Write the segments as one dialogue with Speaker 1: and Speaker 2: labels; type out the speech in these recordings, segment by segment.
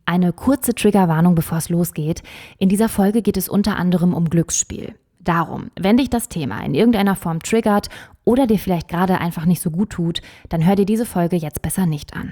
Speaker 1: Eine kurze Triggerwarnung, bevor es losgeht. In dieser Folge geht es unter anderem um Glücksspiel. Darum, wenn dich das Thema in irgendeiner Form triggert oder dir vielleicht gerade einfach nicht so gut tut, dann hör dir diese Folge jetzt besser nicht an.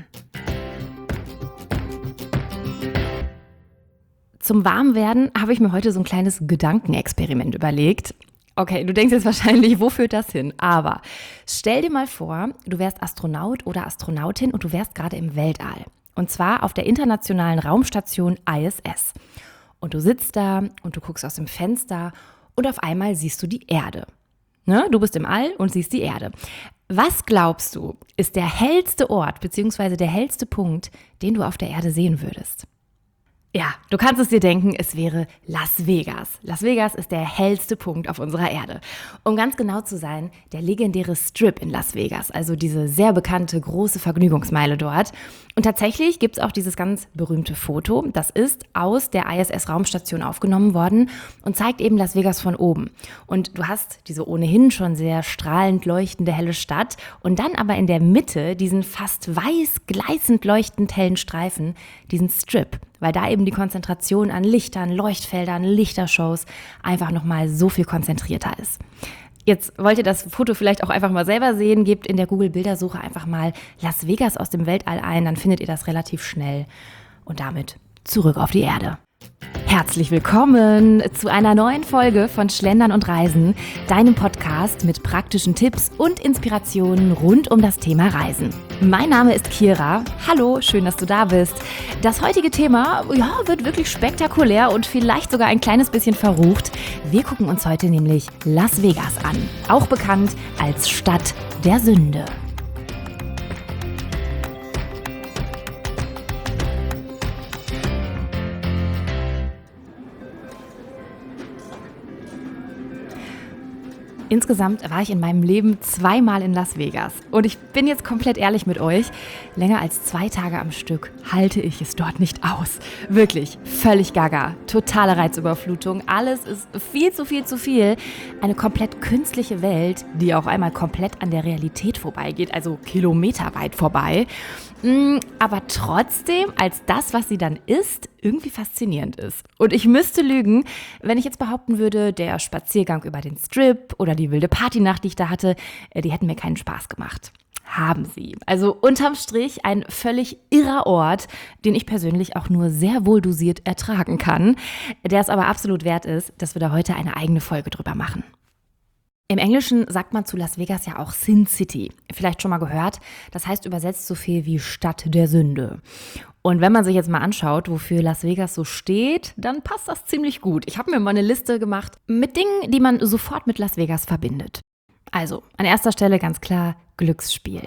Speaker 1: Zum Warmwerden habe ich mir heute so ein kleines Gedankenexperiment überlegt. Okay, du denkst jetzt wahrscheinlich, wo führt das hin? Aber stell dir mal vor, du wärst Astronaut oder Astronautin und du wärst gerade im Weltall. Und zwar auf der internationalen Raumstation ISS. Und du sitzt da und du guckst aus dem Fenster und auf einmal siehst du die Erde. Ne? Du bist im All und siehst die Erde. Was glaubst du, ist der hellste Ort bzw. der hellste Punkt, den du auf der Erde sehen würdest? Ja, du kannst es dir denken, es wäre Las Vegas. Las Vegas ist der hellste Punkt auf unserer Erde. Um ganz genau zu sein, der legendäre Strip in Las Vegas, also diese sehr bekannte große Vergnügungsmeile dort. Und tatsächlich gibt es auch dieses ganz berühmte Foto. Das ist aus der ISS-Raumstation aufgenommen worden und zeigt eben Las Vegas von oben. Und du hast diese ohnehin schon sehr strahlend leuchtende helle Stadt und dann aber in der Mitte diesen fast weiß gleißend leuchtend hellen Streifen, diesen Strip. Weil da eben die Konzentration an Lichtern, Leuchtfeldern, Lichtershows einfach nochmal so viel konzentrierter ist. Jetzt wollt ihr das Foto vielleicht auch einfach mal selber sehen, gebt in der Google-Bildersuche einfach mal Las Vegas aus dem Weltall ein, dann findet ihr das relativ schnell. Und damit zurück auf die Erde. Herzlich willkommen zu einer neuen Folge von Schlendern und Reisen, deinem Podcast mit praktischen Tipps und Inspirationen rund um das Thema Reisen. Mein Name ist Kira. Hallo, schön, dass du da bist. Das heutige Thema wird wirklich spektakulär und vielleicht sogar ein kleines bisschen verrucht. Wir gucken uns heute nämlich Las Vegas an, auch bekannt als Stadt der Sünde. Insgesamt war ich in meinem Leben 2-mal in Las Vegas. Und ich bin jetzt komplett ehrlich mit euch, länger als 2 Tage am Stück halte ich es dort nicht aus. Wirklich, völlig gaga, totale Reizüberflutung, alles ist viel zu viel. Eine komplett künstliche Welt, die auch einmal komplett an der Realität vorbeigeht, also kilometerweit vorbei. Aber trotzdem als das, was sie dann ist, irgendwie faszinierend ist. Und ich müsste lügen, wenn ich jetzt behaupten würde, der Spaziergang über den Strip oder die wilde Partynacht, die ich da hatte, die hätten mir keinen Spaß gemacht. Haben sie. Also unterm Strich ein völlig irrer Ort, den ich persönlich auch nur sehr wohl dosiert ertragen kann, der es aber absolut wert ist, dass wir da heute eine eigene Folge drüber machen. Im Englischen sagt man zu Las Vegas ja auch Sin City. Vielleicht schon mal gehört. Das heißt übersetzt so viel wie Stadt der Sünde. Und wenn man sich jetzt mal anschaut, wofür Las Vegas so steht, dann passt das ziemlich gut. Ich habe mir mal eine Liste gemacht mit Dingen, die man sofort mit Las Vegas verbindet. Also, an erster Stelle ganz klar Glücksspiel.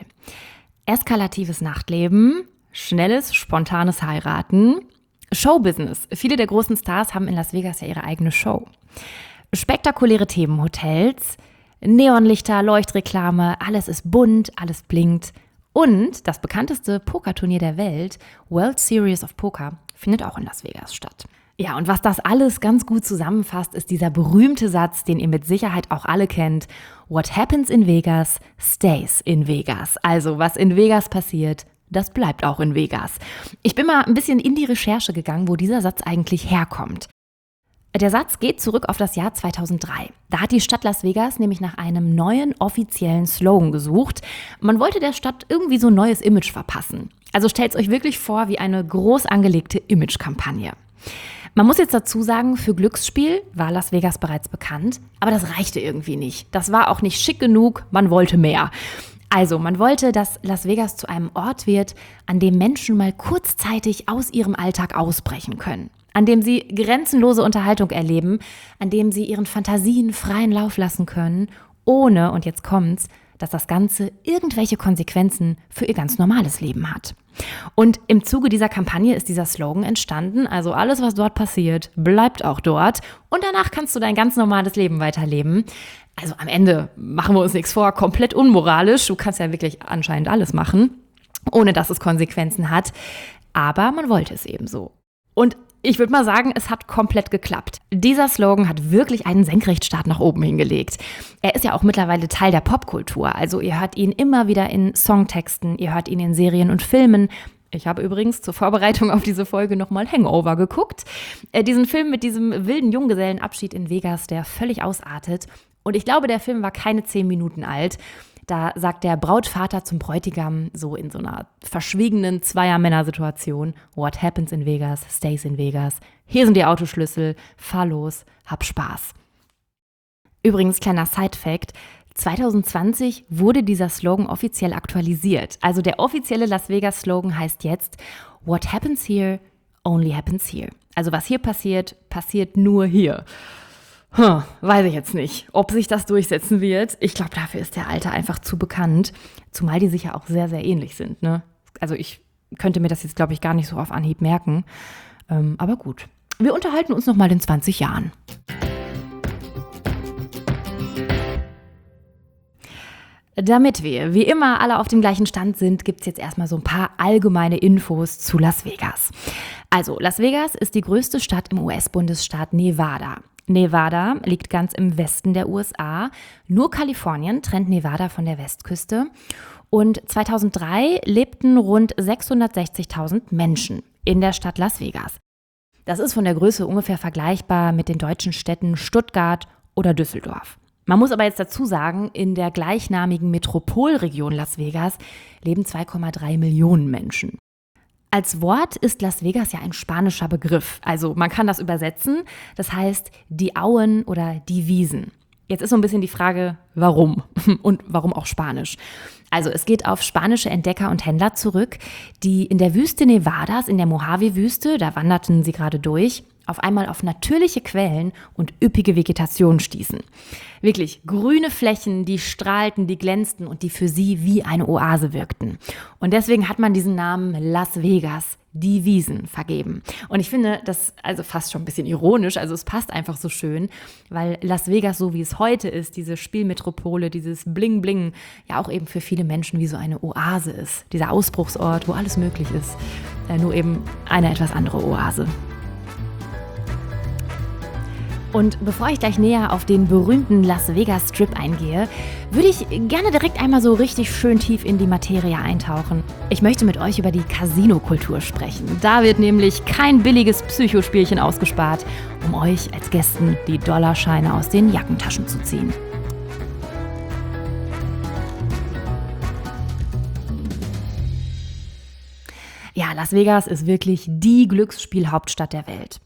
Speaker 1: Eskalatives Nachtleben, schnelles, spontanes Heiraten, Showbusiness. Viele der großen Stars haben in Las Vegas ja ihre eigene Show. Spektakuläre Themenhotels, Neonlichter, Leuchtreklame, alles ist bunt, alles blinkt. Und das bekannteste Pokerturnier der Welt, World Series of Poker, findet auch in Las Vegas statt. Ja, und was das alles ganz gut zusammenfasst, ist dieser berühmte Satz, den ihr mit Sicherheit auch alle kennt. What happens in Vegas, stays in Vegas. Also, was in Vegas passiert, das bleibt auch in Vegas. Ich bin mal ein bisschen in die Recherche gegangen, wo dieser Satz eigentlich herkommt. Der Satz geht zurück auf das Jahr 2003. Da hat die Stadt Las Vegas nämlich nach einem neuen offiziellen Slogan gesucht. Man wollte der Stadt irgendwie so ein neues Image verpassen. Also stellt euch wirklich vor wie eine groß angelegte Imagekampagne. Man muss jetzt dazu sagen, für Glücksspiel war Las Vegas bereits bekannt, aber das reichte irgendwie nicht. Das war auch nicht schick genug, man wollte mehr. Also, man wollte, dass Las Vegas zu einem Ort wird, an dem Menschen mal kurzzeitig aus ihrem Alltag ausbrechen können. An dem sie grenzenlose Unterhaltung erleben, an dem sie ihren Fantasien freien Lauf lassen können, ohne, und jetzt kommt's, dass das Ganze irgendwelche Konsequenzen für ihr ganz normales Leben hat. Und im Zuge dieser Kampagne ist dieser Slogan entstanden, also alles, was dort passiert, bleibt auch dort und danach kannst du dein ganz normales Leben weiterleben. Also am Ende, machen wir uns nichts vor, komplett unmoralisch, du kannst ja wirklich anscheinend alles machen, ohne dass es Konsequenzen hat, aber man wollte es eben so. Und ich würde mal sagen, es hat komplett geklappt. Dieser Slogan hat wirklich einen Senkrechtstart nach oben hingelegt. Er ist ja auch mittlerweile Teil der Popkultur. Also ihr hört ihn immer wieder in Songtexten, ihr hört ihn in Serien und Filmen. Ich habe übrigens zur Vorbereitung auf diese Folge nochmal Hangover geguckt. Diesen Film mit diesem wilden Junggesellenabschied in Vegas, der völlig ausartet. Und ich glaube, der Film war keine 10 Minuten alt. Da sagt der Brautvater zum Bräutigam so in so einer verschwiegenen Zweier-Männer-Situation: What happens in Vegas, stays in Vegas. Hier sind die Autoschlüssel, fahr los, hab Spaß. Übrigens, kleiner Side-Fact: 2020 wurde dieser Slogan offiziell aktualisiert. Also der offizielle Las Vegas-Slogan heißt jetzt What happens here, only happens here. Also was hier passiert, passiert nur hier. Weiß ich jetzt nicht, ob sich das durchsetzen wird. Ich glaube, dafür ist der Alte einfach zu bekannt. Zumal die sich ja auch sehr, sehr ähnlich sind, ne? Also ich könnte mir das jetzt, glaube ich, gar nicht so auf Anhieb merken. Aber gut, wir unterhalten uns nochmal in 20 Jahren. Damit wir wie immer alle auf dem gleichen Stand sind, gibt es jetzt erstmal so ein paar allgemeine Infos zu Las Vegas. Also, Las Vegas ist die größte Stadt im US-Bundesstaat Nevada. Nevada liegt ganz im Westen der USA. Nur Kalifornien trennt Nevada von der Westküste. Und 2003 lebten rund 660.000 Menschen in der Stadt Las Vegas. Das ist von der Größe ungefähr vergleichbar mit den deutschen Städten Stuttgart oder Düsseldorf. Man muss aber jetzt dazu sagen, in der gleichnamigen Metropolregion Las Vegas leben 2,3 Millionen Menschen. Als Wort ist Las Vegas ja ein spanischer Begriff. Also man kann das übersetzen. Das heißt die Auen oder die Wiesen. Jetzt ist so ein bisschen die Frage, warum? Und warum auch Spanisch? Also es geht auf spanische Entdecker und Händler zurück, die in der Wüste Nevadas, in der Mojave-Wüste, da wanderten sie gerade durch, auf einmal auf natürliche Quellen und üppige Vegetation stießen. Wirklich grüne Flächen, die strahlten, die glänzten und die für sie wie eine Oase wirkten. Und deswegen hat man diesen Namen Las Vegas, die Wiesen, vergeben. Und ich finde das also fast schon ein bisschen ironisch, also es passt einfach so schön, weil Las Vegas, so wie es heute ist, diese Spielmetropole, dieses Bling-Bling, ja auch eben für viele Menschen wie so eine Oase ist. Dieser Ausbruchsort, wo alles möglich ist, nur eben eine etwas andere Oase. Und bevor ich gleich näher auf den berühmten Las Vegas Strip eingehe, würde ich gerne direkt einmal so richtig schön tief in die Materie eintauchen. Ich möchte mit euch über die Casino-Kultur sprechen. Da wird nämlich kein billiges Psychospielchen ausgespart, um euch als Gästen die Dollarscheine aus den Jackentaschen zu ziehen. Ja, Las Vegas ist wirklich die Glücksspielhauptstadt der Welt.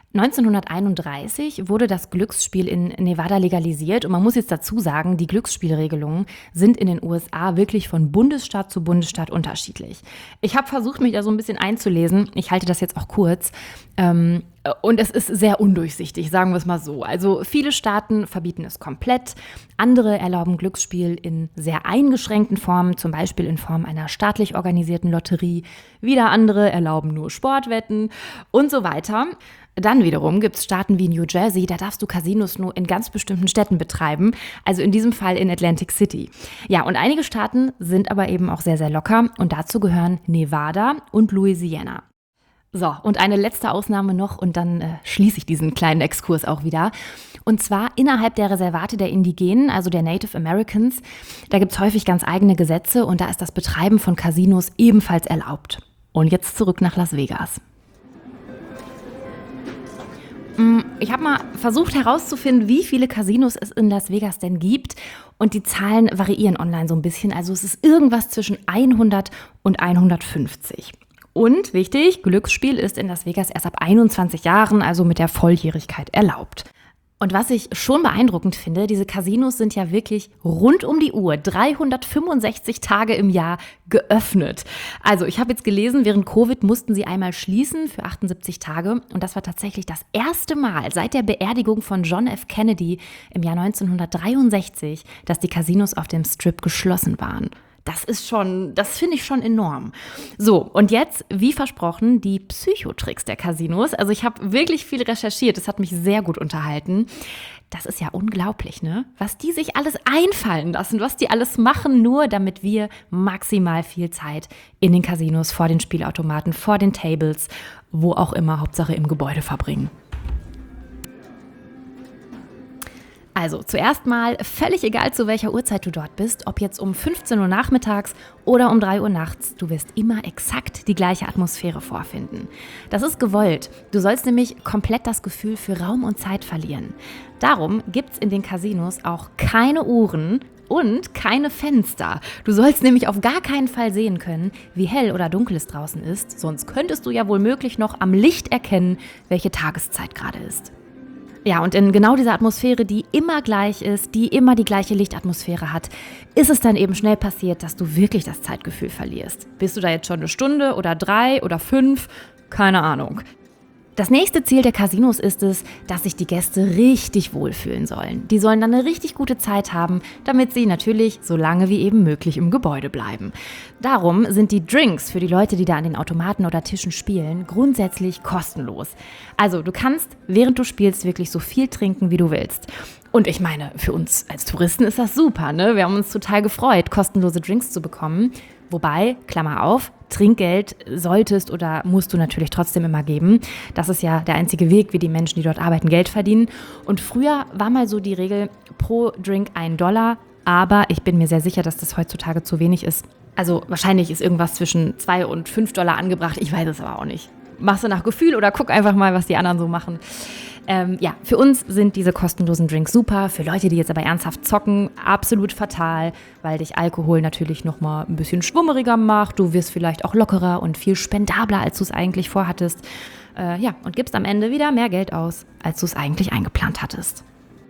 Speaker 1: 1931 wurde das Glücksspiel in Nevada legalisiert und man muss jetzt dazu sagen, die Glücksspielregelungen sind in den USA wirklich von Bundesstaat zu Bundesstaat unterschiedlich. Ich habe versucht, mich da so ein bisschen einzulesen. Ich halte das jetzt auch kurz. Und es ist sehr undurchsichtig, sagen wir es mal so. Also viele Staaten verbieten es komplett, andere erlauben Glücksspiel in sehr eingeschränkten Formen, zum Beispiel in Form einer staatlich organisierten Lotterie. Wieder andere erlauben nur Sportwetten und so weiter. Dann wiederum gibt es Staaten wie New Jersey, da darfst du Casinos nur in ganz bestimmten Städten betreiben, also in diesem Fall in Atlantic City. Ja, und einige Staaten sind aber eben auch sehr, sehr locker und dazu gehören Nevada und Louisiana. So, und eine letzte Ausnahme noch und dann schließe ich diesen kleinen Exkurs auch wieder. Und zwar innerhalb der Reservate der Indigenen, also der Native Americans, da gibt es häufig ganz eigene Gesetze und da ist das Betreiben von Casinos ebenfalls erlaubt. Und jetzt zurück nach Las Vegas. Ich habe mal versucht herauszufinden, wie viele Casinos es in Las Vegas denn gibt. Und die Zahlen variieren online so ein bisschen. Also es ist irgendwas zwischen 100 und 150. Und wichtig, Glücksspiel ist in Las Vegas erst ab 21 Jahren, also mit der Volljährigkeit, erlaubt. Und was ich schon beeindruckend finde, diese Casinos sind ja wirklich rund um die Uhr, 365 Tage im Jahr geöffnet. Also ich habe jetzt gelesen, während Covid mussten sie einmal schließen für 78 Tage. Und das war tatsächlich das erste Mal seit der Beerdigung von John F. Kennedy im Jahr 1963, dass die Casinos auf dem Strip geschlossen waren. Das finde ich schon enorm. So, und jetzt, wie versprochen, die Psychotricks der Casinos. Also ich habe wirklich viel recherchiert, das hat mich sehr gut unterhalten. Das ist ja unglaublich, ne? Was die sich alles einfallen lassen, was die alles machen, nur damit wir maximal viel Zeit in den Casinos, vor den Spielautomaten, vor den Tables, wo auch immer, Hauptsache im Gebäude verbringen. Also zuerst mal, völlig egal zu welcher Uhrzeit du dort bist, ob jetzt um 15 Uhr nachmittags oder um 3 Uhr nachts, du wirst immer exakt die gleiche Atmosphäre vorfinden. Das ist gewollt. Du sollst nämlich komplett das Gefühl für Raum und Zeit verlieren. Darum gibt's in den Casinos auch keine Uhren und keine Fenster. Du sollst nämlich auf gar keinen Fall sehen können, wie hell oder dunkel es draußen ist, sonst könntest du ja womöglich noch am Licht erkennen, welche Tageszeit gerade ist. Ja, und in genau dieser Atmosphäre, die immer gleich ist, die immer die gleiche Lichtatmosphäre hat, ist es dann eben schnell passiert, dass du wirklich das Zeitgefühl verlierst. Bist du da jetzt schon 1 Stunde oder 3 oder 5? Keine Ahnung. Das nächste Ziel der Casinos ist es, dass sich die Gäste richtig wohlfühlen sollen. Die sollen dann eine richtig gute Zeit haben, damit sie natürlich so lange wie eben möglich im Gebäude bleiben. Darum sind die Drinks für die Leute, die da an den Automaten oder Tischen spielen, grundsätzlich kostenlos. Also du kannst, während du spielst, wirklich so viel trinken, wie du willst. Und ich meine, für uns als Touristen ist das super, ne? Wir haben uns total gefreut, kostenlose Drinks zu bekommen. Wobei, Klammer auf, Trinkgeld solltest oder musst du natürlich trotzdem immer geben. Das ist ja der einzige Weg, wie die Menschen, die dort arbeiten, Geld verdienen. Und früher war mal so die Regel pro Drink $1, aber ich bin mir sehr sicher, dass das heutzutage zu wenig ist. Also wahrscheinlich ist irgendwas zwischen $2 und $5 angebracht, ich weiß es aber auch nicht. Machst du nach Gefühl oder guck einfach mal, was die anderen so machen. Für uns sind diese kostenlosen Drinks super. Für Leute, die jetzt aber ernsthaft zocken, absolut fatal, weil dich Alkohol natürlich nochmal ein bisschen schwummeriger macht. Du wirst vielleicht auch lockerer und viel spendabler, als du es eigentlich vorhattest. Und gibst am Ende wieder mehr Geld aus, als du es eigentlich eingeplant hattest.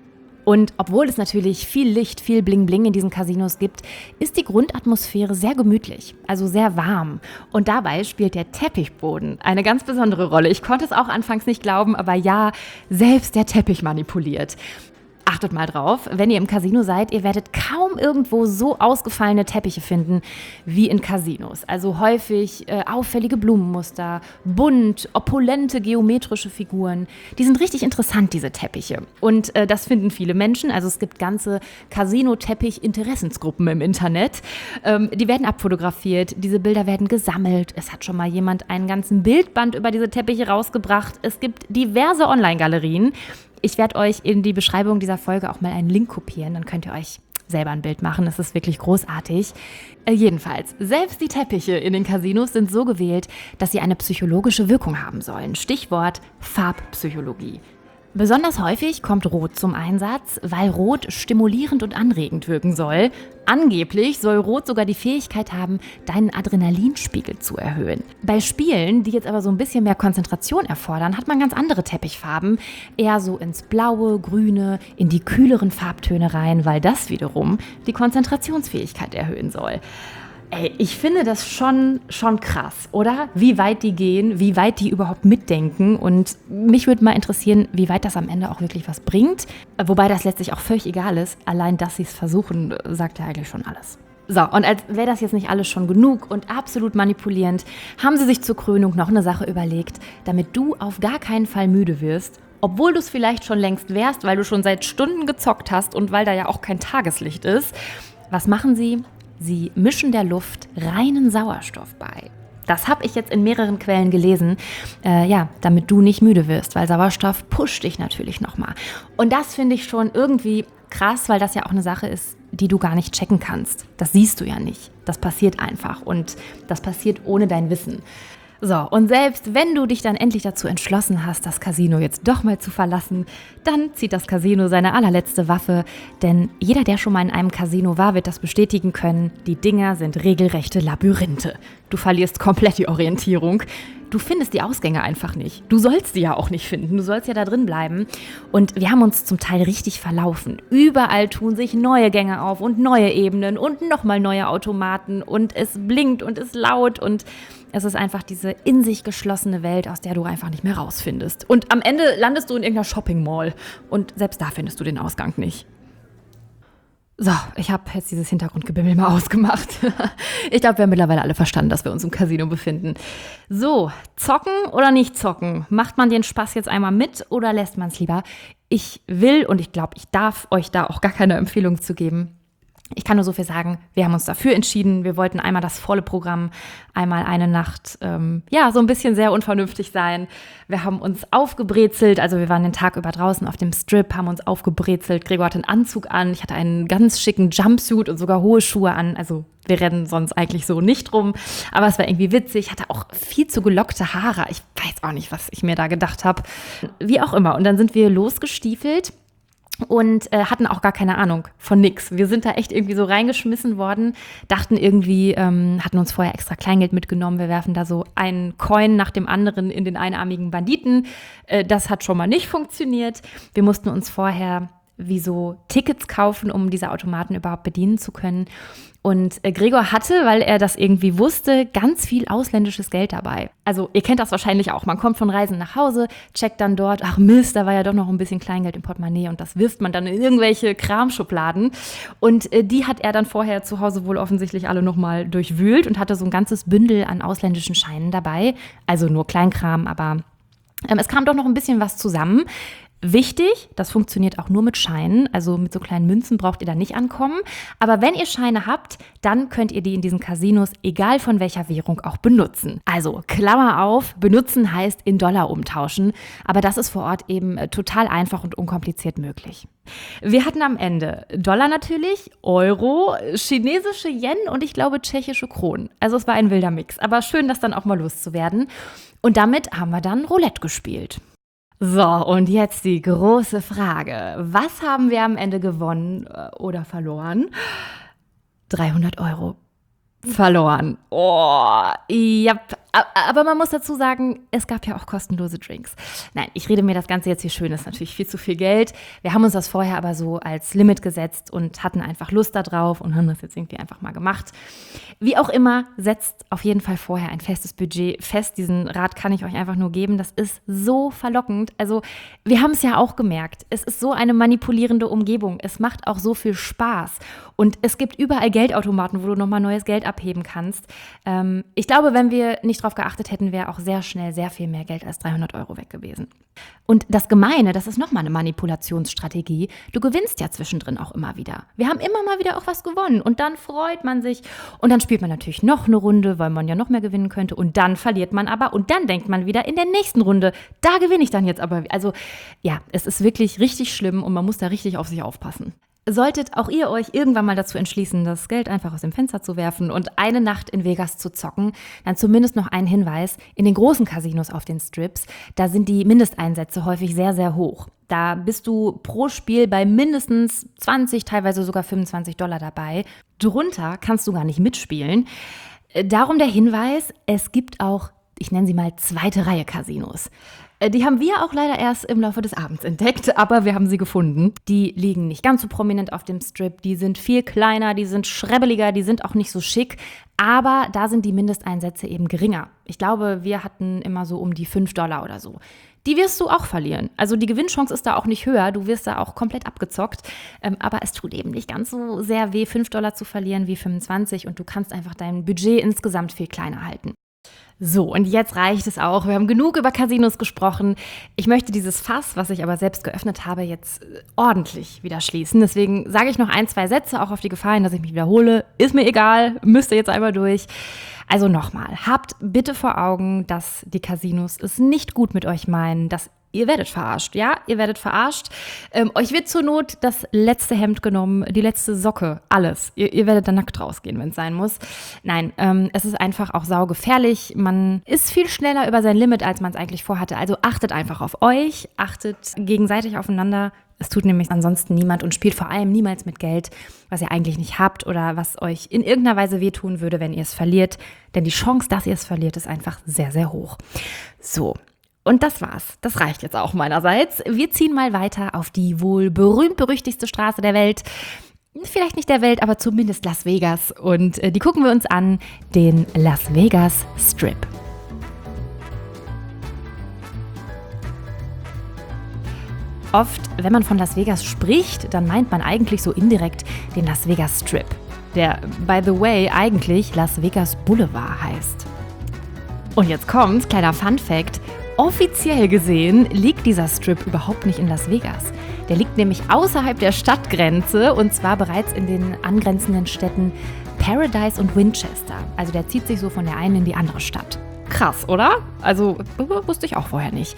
Speaker 1: Und obwohl es natürlich viel Licht, viel Bling-Bling in diesen Casinos gibt, ist die Grundatmosphäre sehr gemütlich, also sehr warm. Und dabei spielt der Teppichboden eine ganz besondere Rolle. Ich konnte es auch anfangs nicht glauben, aber ja, selbst der Teppich manipuliert. Achtet mal drauf, wenn ihr im Casino seid, ihr werdet kaum irgendwo so ausgefallene Teppiche finden wie in Casinos. Also häufig auffällige Blumenmuster, bunt, opulente geometrische Figuren. Die sind richtig interessant, diese Teppiche. Und das finden viele Menschen. Also es gibt ganze Casino-Teppich-Interessensgruppen im Internet. Die werden abfotografiert, diese Bilder werden gesammelt. Es hat schon mal jemand einen ganzen Bildband über diese Teppiche rausgebracht. Es gibt diverse Online-Galerien. Ich werde euch in die Beschreibung dieser Folge auch mal einen Link kopieren, dann könnt ihr euch selber ein Bild machen. Das ist wirklich großartig. Jedenfalls, selbst die Teppiche in den Casinos sind so gewählt, dass sie eine psychologische Wirkung haben sollen. Stichwort Farbpsychologie. Besonders häufig kommt Rot zum Einsatz, weil Rot stimulierend und anregend wirken soll. Angeblich soll Rot sogar die Fähigkeit haben, deinen Adrenalinspiegel zu erhöhen. Bei Spielen, die jetzt aber so ein bisschen mehr Konzentration erfordern, hat man ganz andere Teppichfarben. Eher so ins Blaue, Grüne, in die kühleren Farbtöne rein, weil das wiederum die Konzentrationsfähigkeit erhöhen soll. Ich finde das schon krass, oder? Wie weit die gehen, wie weit die überhaupt mitdenken. Und mich würde mal interessieren, wie weit das am Ende auch wirklich was bringt. Wobei das letztlich auch völlig egal ist. Allein, dass sie es versuchen, sagt ja eigentlich schon alles. So, und als wäre das jetzt nicht alles schon genug und absolut manipulierend, haben sie sich zur Krönung noch eine Sache überlegt, damit du auf gar keinen Fall müde wirst, obwohl du es vielleicht schon längst wärst, weil du schon seit Stunden gezockt hast und weil da ja auch kein Tageslicht ist. Was machen sie? Sie mischen der Luft reinen Sauerstoff bei. Das habe ich jetzt in mehreren Quellen gelesen, damit du nicht müde wirst, weil Sauerstoff pusht dich natürlich nochmal. Und das finde ich schon irgendwie krass, weil das ja auch eine Sache ist, die du gar nicht checken kannst. Das siehst du ja nicht. Das passiert einfach und das passiert ohne dein Wissen. So, und selbst wenn du dich dann endlich dazu entschlossen hast, das Casino jetzt doch mal zu verlassen, dann zieht das Casino seine allerletzte Waffe, denn jeder, der schon mal in einem Casino war, wird das bestätigen können, die Dinger sind regelrechte Labyrinthe. Du verlierst komplett die Orientierung. Du findest die Ausgänge einfach nicht. Du sollst sie ja auch nicht finden. Du sollst ja da drin bleiben. Und wir haben uns zum Teil richtig verlaufen. Überall tun sich neue Gänge auf und neue Ebenen und nochmal neue Automaten. Und es blinkt und ist laut und es ist einfach diese in sich geschlossene Welt, aus der du einfach nicht mehr rausfindest. Und am Ende landest du in irgendeiner Shopping-Mall. Und selbst da findest du den Ausgang nicht. So, ich habe jetzt dieses Hintergrundgebimmel mal ausgemacht. Ich glaube, wir haben mittlerweile alle verstanden, dass wir uns im Casino befinden. So, zocken oder nicht zocken? Macht man den Spaß jetzt einmal mit oder lässt man es lieber? Ich will und ich glaube, ich darf euch da auch gar keine Empfehlung zu geben. Ich kann nur so viel sagen, wir haben uns dafür entschieden. Wir wollten einmal das volle Programm, einmal eine Nacht, so ein bisschen sehr unvernünftig sein. Wir haben uns aufgebrezelt, also wir waren den Tag über draußen auf dem Strip, haben uns aufgebrezelt. Gregor hatte einen Anzug an, ich hatte einen ganz schicken Jumpsuit und sogar hohe Schuhe an. Also wir rennen sonst eigentlich so nicht rum, aber es war irgendwie witzig. Ich hatte auch viel zu gelockte Haare. Ich weiß auch nicht, was ich mir da gedacht habe. Wie auch immer. Und dann sind wir losgestiefelt. Und hatten auch gar keine Ahnung von nix. Wir sind da echt irgendwie so reingeschmissen worden, dachten irgendwie, hatten uns vorher extra Kleingeld mitgenommen, wir werfen da so einen Coin nach dem anderen in den einarmigen Banditen. Das hat schon mal nicht funktioniert. Wir mussten uns vorher wie so Tickets kaufen, um diese Automaten überhaupt bedienen zu können. Und Gregor hatte, weil er das irgendwie wusste, ganz viel ausländisches Geld dabei. Also ihr kennt das wahrscheinlich auch. Man kommt von Reisen nach Hause, checkt dann dort, ach Mist, da war ja doch noch ein bisschen Kleingeld im Portemonnaie und das wirft man dann in irgendwelche Kramschubladen. Und die hat er dann vorher zu Hause wohl offensichtlich alle nochmal durchwühlt und hatte so ein ganzes Bündel an ausländischen Scheinen dabei. Also nur Kleinkram, aber es kam doch noch ein bisschen was zusammen. Wichtig, das funktioniert auch nur mit Scheinen, also mit so kleinen Münzen braucht ihr da nicht ankommen. Aber wenn ihr Scheine habt, dann könnt ihr die in diesen Casinos, egal von welcher Währung, auch benutzen. Also Klammer auf, benutzen heißt in Dollar umtauschen, aber das ist vor Ort eben total einfach und unkompliziert möglich. Wir hatten am Ende Dollar natürlich, Euro, chinesische Yen und ich glaube tschechische Kronen. Also es war ein wilder Mix, aber schön, das dann auch mal loszuwerden. Und damit haben wir dann Roulette gespielt. So, und jetzt die große Frage. Was haben wir am Ende gewonnen oder verloren? 300 Euro. Verloren. Oh, ja. Aber man muss dazu sagen, es gab ja auch kostenlose Drinks. Nein, ich rede mir das Ganze jetzt hier schön, das ist natürlich viel zu viel Geld. Wir haben uns das vorher aber so als Limit gesetzt und hatten einfach Lust da drauf und haben das jetzt irgendwie einfach mal gemacht. Wie auch immer, setzt auf jeden Fall vorher ein festes Budget fest. Diesen Rat kann ich euch einfach nur geben. Das ist so verlockend. Also wir haben es ja auch gemerkt. Es ist so eine manipulierende Umgebung. Es macht auch so viel Spaß. Und es gibt überall Geldautomaten, wo du nochmal neues Geld abheben kannst. Ich glaube, wenn wir nicht drauf geachtet hätten, wäre auch sehr schnell sehr viel mehr Geld als 300 Euro weg gewesen. Und das Gemeine, das ist nochmal eine Manipulationsstrategie. Du gewinnst ja zwischendrin auch immer wieder. Wir haben immer mal wieder auch was gewonnen und dann freut man sich und dann spielt man natürlich noch eine Runde, weil man ja noch mehr gewinnen könnte und dann verliert man aber und dann denkt man wieder in der nächsten Runde, da gewinne ich dann jetzt aber. Also ja, es ist wirklich richtig schlimm und man muss da richtig auf sich aufpassen. Solltet auch ihr euch irgendwann mal dazu entschließen, das Geld einfach aus dem Fenster zu werfen und eine Nacht in Vegas zu zocken, dann zumindest noch ein Hinweis, in den großen Casinos auf den Strips, da sind die Mindesteinsätze häufig sehr, sehr hoch. Da bist du pro Spiel bei mindestens 20, teilweise sogar 25 Dollar dabei. Drunter kannst du gar nicht mitspielen. Darum der Hinweis, es gibt auch, ich nenne sie mal zweite Reihe Casinos. Die haben wir auch leider erst im Laufe des Abends entdeckt, aber wir haben sie gefunden. Die liegen nicht ganz so prominent auf dem Strip, die sind viel kleiner, die sind schrebbeliger, die sind auch nicht so schick, aber da sind die Mindesteinsätze eben geringer. Ich glaube, wir hatten immer so um die 5 Dollar oder so. Die wirst du auch verlieren. Also die Gewinnchance ist da auch nicht höher, du wirst da auch komplett abgezockt, aber es tut eben nicht ganz so sehr weh, 5 Dollar zu verlieren wie 25 und du kannst einfach dein Budget insgesamt viel kleiner halten. So, und jetzt reicht es auch. Wir haben genug über Casinos gesprochen. Ich möchte dieses Fass, was ich aber selbst geöffnet habe, jetzt ordentlich wieder schließen. Deswegen sage ich noch 1, 2 Sätze, auch auf die Gefahr hin, dass ich mich wiederhole. Ist mir egal, müsst ihr jetzt einmal durch. Also nochmal, habt bitte vor Augen, dass die Casinos es nicht gut mit euch meinen, dass ihr werdet verarscht, ja, ihr werdet verarscht. Euch wird zur Not das letzte Hemd genommen, die letzte Socke, alles. Ihr werdet da nackt rausgehen, wenn es sein muss. Nein, es ist einfach auch saugefährlich. Man ist viel schneller über sein Limit, als man es eigentlich vorhatte. Also achtet einfach auf euch, achtet gegenseitig aufeinander. Es tut nämlich ansonsten niemand und spielt vor allem niemals mit Geld, was ihr eigentlich nicht habt oder was euch in irgendeiner Weise wehtun würde, wenn ihr es verliert. Denn die Chance, dass ihr es verliert, ist einfach sehr, sehr hoch. So. Und das war's. Das reicht jetzt auch meinerseits. Wir ziehen mal weiter auf die wohl berühmt-berüchtigste Straße der Welt. Vielleicht nicht der Welt, aber zumindest Las Vegas. Und die gucken wir uns an, den Las Vegas Strip. Oft, wenn man von Las Vegas spricht, dann meint man eigentlich so indirekt den Las Vegas Strip, der, by the way, eigentlich Las Vegas Boulevard heißt. Und jetzt kommt's, kleiner Fun-Fact, offiziell gesehen liegt dieser Strip überhaupt nicht in Las Vegas. Der liegt nämlich außerhalb der Stadtgrenze und zwar bereits in den angrenzenden Städten Paradise und Winchester. Also der zieht sich so von der einen in die andere Stadt. Krass, oder? Also wusste ich auch vorher nicht.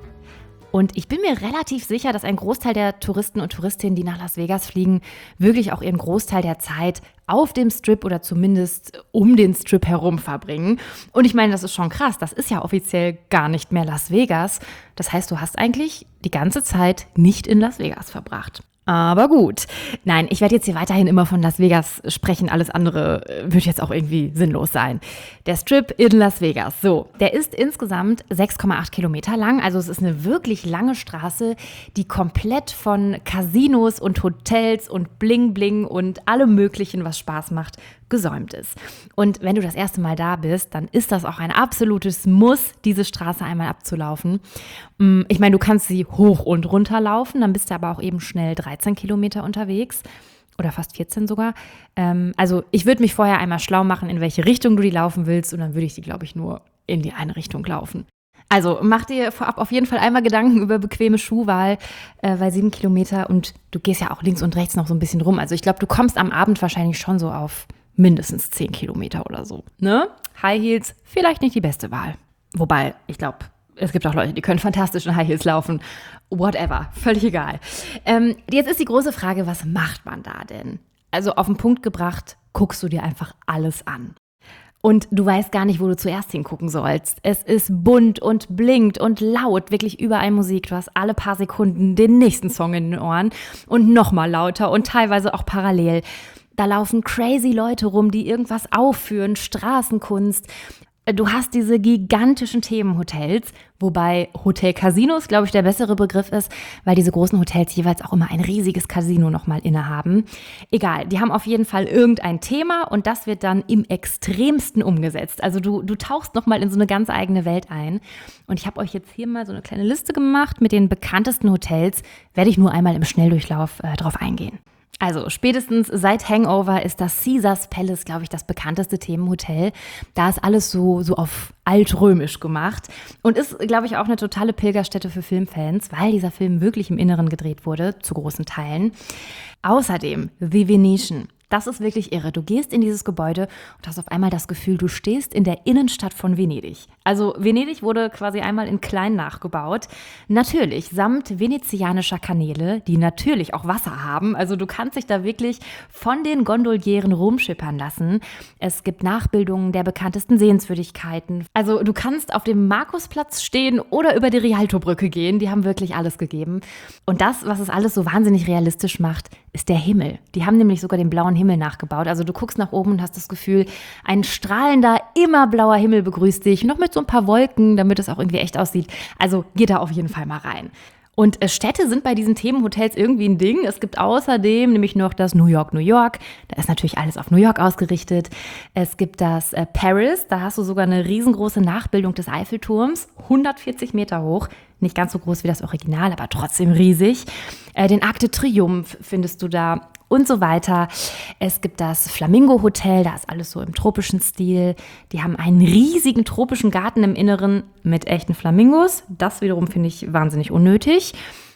Speaker 1: Und ich bin mir relativ sicher, dass ein Großteil der Touristen und Touristinnen, die nach Las Vegas fliegen, wirklich auch ihren Großteil der Zeit auf dem Strip oder zumindest um den Strip herum verbringen. Und ich meine, das ist schon krass. Das ist ja offiziell gar nicht mehr Las Vegas. Das heißt, du hast eigentlich die ganze Zeit nicht in Las Vegas verbracht. Aber gut. Nein, ich werde jetzt hier weiterhin immer von Las Vegas sprechen. Alles andere wird jetzt auch irgendwie sinnlos sein. Der Strip in Las Vegas. So, der ist insgesamt 6,8 Kilometer lang. Also es ist eine wirklich lange Straße, die komplett von Casinos und Hotels und Bling Bling und allem Möglichen, was Spaß macht, gesäumt ist. Und wenn du das erste Mal da bist, dann ist das auch ein absolutes Muss, diese Straße einmal abzulaufen. Ich meine, du kannst sie hoch und runter laufen, dann bist du aber auch eben schnell 13 Kilometer unterwegs oder fast 14 sogar. Also ich würde mich vorher einmal schlau machen, in welche Richtung du die laufen willst und dann würde ich die, glaube ich, nur in die eine Richtung laufen. Also mach dir vorab auf jeden Fall einmal Gedanken über bequeme Schuhwahl, weil 7 Kilometer und du gehst ja auch links und rechts noch so ein bisschen rum. Also ich glaube, du kommst am Abend wahrscheinlich schon so auf mindestens 10 Kilometer oder so. Ne? High Heels, vielleicht nicht die beste Wahl. Wobei, ich glaube, es gibt auch Leute, die können fantastisch in High Heels laufen. Whatever, völlig egal. Jetzt ist die große Frage, was macht man da denn? Also auf den Punkt gebracht, guckst du dir einfach alles an. Und du weißt gar nicht, wo du zuerst hingucken sollst. Es ist bunt und blinkt und laut, wirklich überall Musik. Du hast alle paar Sekunden den nächsten Song in den Ohren und nochmal lauter und teilweise auch parallel. Da laufen crazy Leute rum, die irgendwas aufführen, Straßenkunst. Du hast diese gigantischen Themenhotels, wobei Hotel-Casinos, glaube ich, der bessere Begriff ist, weil diese großen Hotels jeweils auch immer ein riesiges Casino nochmal innehaben. Egal, die haben auf jeden Fall irgendein Thema und das wird dann im Extremsten umgesetzt. Also du tauchst nochmal in so eine ganz eigene Welt ein. Und ich habe euch jetzt hier mal so eine kleine Liste gemacht mit den bekanntesten Hotels. Werde ich nur einmal im Schnelldurchlauf drauf eingehen. Also spätestens seit Hangover ist das Caesars Palace, glaube ich, das bekannteste Themenhotel. Da ist alles so auf altrömisch gemacht und ist, glaube ich, auch eine totale Pilgerstätte für Filmfans, weil dieser Film wirklich im Inneren gedreht wurde, zu großen Teilen. Außerdem The Venetian. Das ist wirklich irre. Du gehst in dieses Gebäude und hast auf einmal das Gefühl, du stehst in der Innenstadt von Venedig. Also Venedig wurde quasi einmal in klein nachgebaut. Natürlich samt venezianischer Kanäle, die natürlich auch Wasser haben. Also du kannst dich da wirklich von den Gondolieren rumschippern lassen. Es gibt Nachbildungen der bekanntesten Sehenswürdigkeiten. Also du kannst auf dem Markusplatz stehen oder über die Rialtobrücke gehen. Die haben wirklich alles gegeben. Und das, was es alles so wahnsinnig realistisch macht, ist der Himmel. Die haben nämlich sogar den blauen Himmel nachgebaut. Also du guckst nach oben und hast das Gefühl, ein strahlender, immer blauer Himmel begrüßt dich. Noch mit so ein paar Wolken, damit es auch irgendwie echt aussieht. Also geh da auf jeden Fall mal rein. Und Städte sind bei diesen Themenhotels irgendwie ein Ding. Es gibt außerdem nämlich noch das New York, New York. Da ist natürlich alles auf New York ausgerichtet. Es gibt das Paris. Da hast du sogar eine riesengroße Nachbildung des Eiffelturms. 140 Meter hoch. Nicht ganz so groß wie das Original, aber trotzdem riesig. Den Arc de Triomphe findest du da und so weiter. Es gibt das Flamingo Hotel, da ist alles so im tropischen Stil. Die haben einen riesigen tropischen Garten im Inneren mit echten Flamingos. Das wiederum finde ich wahnsinnig unnötig.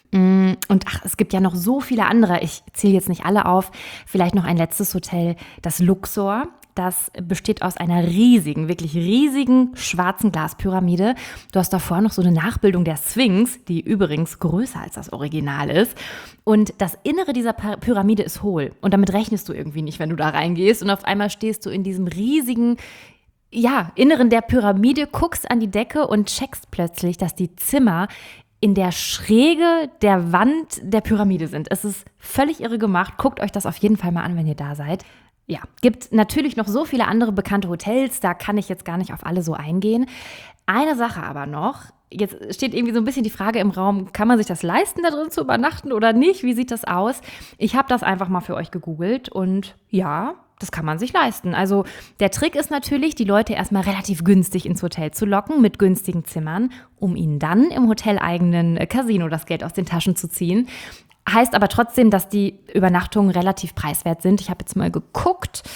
Speaker 1: Und es gibt ja noch so viele andere. Ich zähle jetzt nicht alle auf. Vielleicht noch ein letztes Hotel, das Luxor. Das besteht aus einer riesigen, wirklich riesigen schwarzen Glaspyramide. Du hast davor noch so eine Nachbildung der Sphinx, die übrigens größer als das Original ist. Und das Innere dieser Pyramide ist hohl. Und damit rechnest du irgendwie nicht, wenn du da reingehst. Und auf einmal stehst du in diesem riesigen, Inneren der Pyramide, guckst an die Decke und checkst plötzlich, dass die Zimmer in der Schräge der Wand der Pyramide sind. Es ist völlig irre gemacht. Guckt euch das auf jeden Fall mal an, wenn ihr da seid. Ja, gibt natürlich noch so viele andere bekannte Hotels, da kann ich jetzt gar nicht auf alle so eingehen. Eine Sache aber noch, jetzt steht irgendwie so ein bisschen die Frage im Raum, kann man sich das leisten, da drin zu übernachten oder nicht? Wie sieht das aus? Ich habe das einfach mal für euch gegoogelt und ja, das kann man sich leisten. Also der Trick ist natürlich, die Leute erstmal relativ günstig ins Hotel zu locken mit günstigen Zimmern, um ihnen dann im hoteleigenen Casino das Geld aus den Taschen zu ziehen. Heißt aber trotzdem, dass die Übernachtungen relativ preiswert sind. Ich habe jetzt mal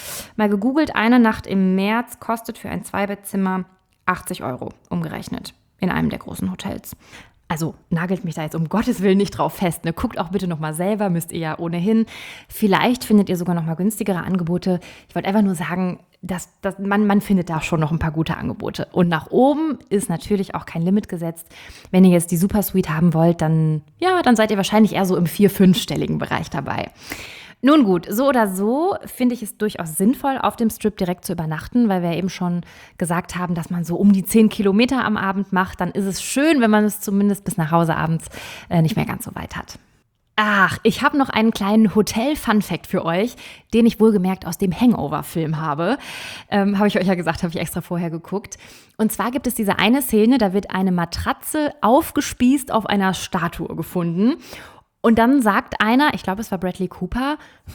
Speaker 1: gegoogelt. Eine Nacht im März kostet für ein Zweibettzimmer 80 € umgerechnet. in einem der großen Hotels. Also nagelt mich da jetzt um Gottes Willen nicht drauf fest. Ne? Guckt auch bitte nochmal selber, müsst ihr ja ohnehin. Vielleicht findet ihr sogar nochmal günstigere Angebote. Ich wollte einfach nur sagen, dass man findet da schon noch ein paar gute Angebote. Und nach oben ist natürlich auch kein Limit gesetzt. Wenn ihr jetzt die Supersuite haben wollt, dann seid ihr wahrscheinlich eher so im 4-, 5-stelligen Bereich dabei. Nun gut, so oder so finde ich es durchaus sinnvoll, auf dem Strip direkt zu übernachten, weil wir eben schon gesagt haben, dass man so um die 10 Kilometer am Abend macht. Dann ist es schön, wenn man es zumindest bis nach Hause abends nicht mehr ganz so weit hat. Ach, ich habe noch einen kleinen Hotel-Fun-Fact für euch, den ich wohlgemerkt aus dem Hangover-Film habe. Habe ich euch ja gesagt, habe ich extra vorher geguckt. Und zwar gibt es diese eine Szene, da wird eine Matratze aufgespießt auf einer Statue gefunden. Und dann sagt einer, ich glaube, es war Bradley Cooper,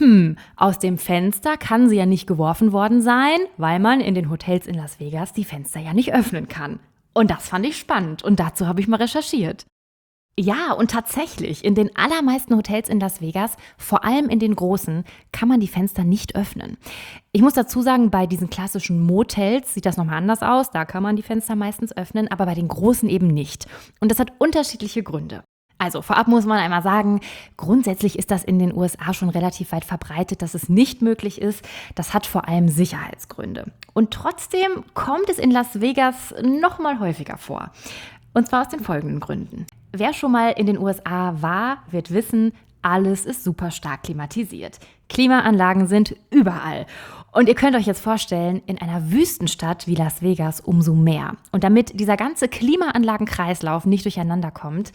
Speaker 1: aus dem Fenster kann sie ja nicht geworfen worden sein, weil man in den Hotels in Las Vegas die Fenster ja nicht öffnen kann. Und das fand ich spannend und dazu habe ich mal recherchiert. Ja, und tatsächlich, in den allermeisten Hotels in Las Vegas, vor allem in den großen, kann man die Fenster nicht öffnen. Ich muss dazu sagen, bei diesen klassischen Motels sieht das nochmal anders aus, da kann man die Fenster meistens öffnen, aber bei den großen eben nicht. Und das hat unterschiedliche Gründe. Also vorab muss man einmal sagen, grundsätzlich ist das in den USA schon relativ weit verbreitet, dass es nicht möglich ist. Das hat vor allem Sicherheitsgründe. Und trotzdem kommt es in Las Vegas noch mal häufiger vor. Und zwar aus den folgenden Gründen. Wer schon mal in den USA war, wird wissen, alles ist super stark klimatisiert. Klimaanlagen sind überall. Und ihr könnt euch jetzt vorstellen, in einer Wüstenstadt wie Las Vegas umso mehr. Und damit dieser ganze Klimaanlagenkreislauf nicht durcheinander kommt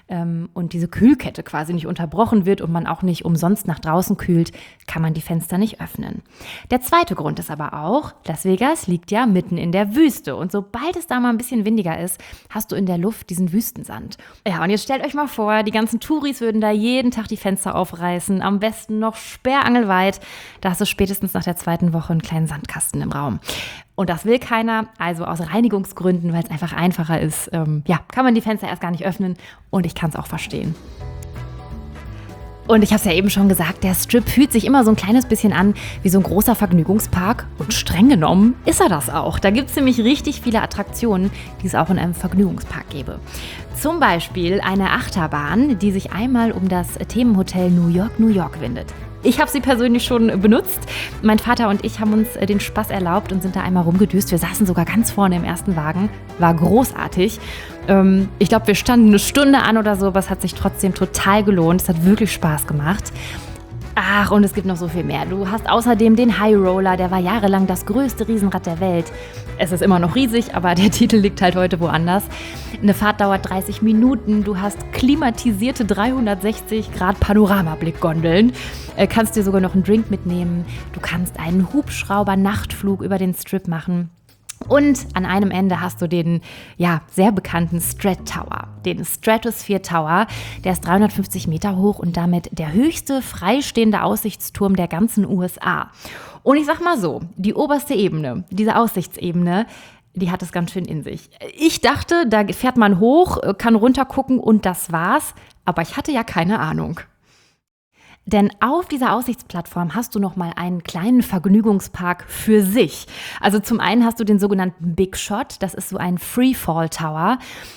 Speaker 1: und diese Kühlkette quasi nicht unterbrochen wird und man auch nicht umsonst nach draußen kühlt, kann man die Fenster nicht öffnen. Der zweite Grund ist aber auch, Las Vegas liegt ja mitten in der Wüste. Und sobald es da mal ein bisschen windiger ist, hast du in der Luft diesen Wüstensand. Ja, und jetzt stellt euch mal vor, die ganzen Touris würden da jeden Tag die Fenster aufreißen, am besten noch sperrangelweit. Da hast du spätestens nach der zweiten Woche einen kleinen Sandkasten im Raum. Und das will keiner, also aus Reinigungsgründen, weil es einfach einfacher ist, kann man die Fenster erst gar nicht öffnen und ich kann es auch verstehen. Und ich habe es ja eben schon gesagt, der Strip fühlt sich immer so ein kleines bisschen an wie so ein großer Vergnügungspark. Und streng genommen ist er das auch. Da gibt es nämlich richtig viele Attraktionen, die es auch in einem Vergnügungspark gäbe. Zum Beispiel eine Achterbahn, die sich einmal um das Themenhotel New York, New York windet. Ich habe sie persönlich schon benutzt. Mein Vater und ich haben uns den Spaß erlaubt und sind da einmal rumgedüst. Wir saßen sogar ganz vorne im ersten Wagen. War großartig. Ich glaube, wir standen eine Stunde an oder so, aber es hat sich trotzdem total gelohnt. Es hat wirklich Spaß gemacht. Ach, und es gibt noch so viel mehr. Du hast außerdem den High Roller, der war jahrelang das größte Riesenrad der Welt. Es ist immer noch riesig, aber der Titel liegt halt heute woanders. Eine Fahrt dauert 30 Minuten. Du hast klimatisierte 360° Panoramablickgondeln. Kannst dir sogar noch einen Drink mitnehmen. Du kannst einen Hubschrauber-Nachtflug über den Strip machen. Und an einem Ende hast du den sehr bekannten Strat Tower, den Stratosphere Tower. Der ist 350 Meter hoch und damit der höchste freistehende Aussichtsturm der ganzen USA. Und ich sag mal so, die oberste Ebene, diese Aussichtsebene, die hat es ganz schön in sich. Ich dachte, da fährt man hoch, kann runtergucken und das war's. Aber ich hatte ja keine Ahnung. Denn auf dieser Aussichtsplattform hast du nochmal einen kleinen Vergnügungspark für sich. Also zum einen hast du den sogenannten Big Shot, das ist so ein Freefall Tower.